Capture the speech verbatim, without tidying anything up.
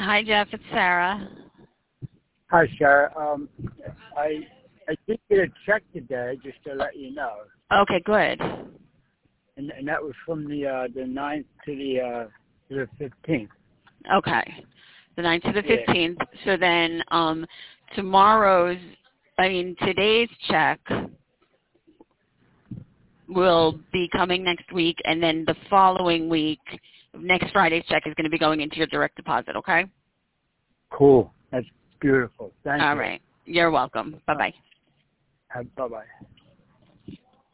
Hi, Jeff. It's Sarah. Hi, Sarah. Um, I I did get a check today, just to let you know. Okay, good. And and that was from the uh, the ninth to the uh, to the fifteenth. Okay, the ninth to the Yeah. fifteenth. So then, um, tomorrow's, I mean, today's check will be coming next week, and then the following week, next Friday's check is going to be going into your direct deposit. Okay. Cool. That's beautiful. Thank All you. right. You're welcome. Bye bye. Bye bye.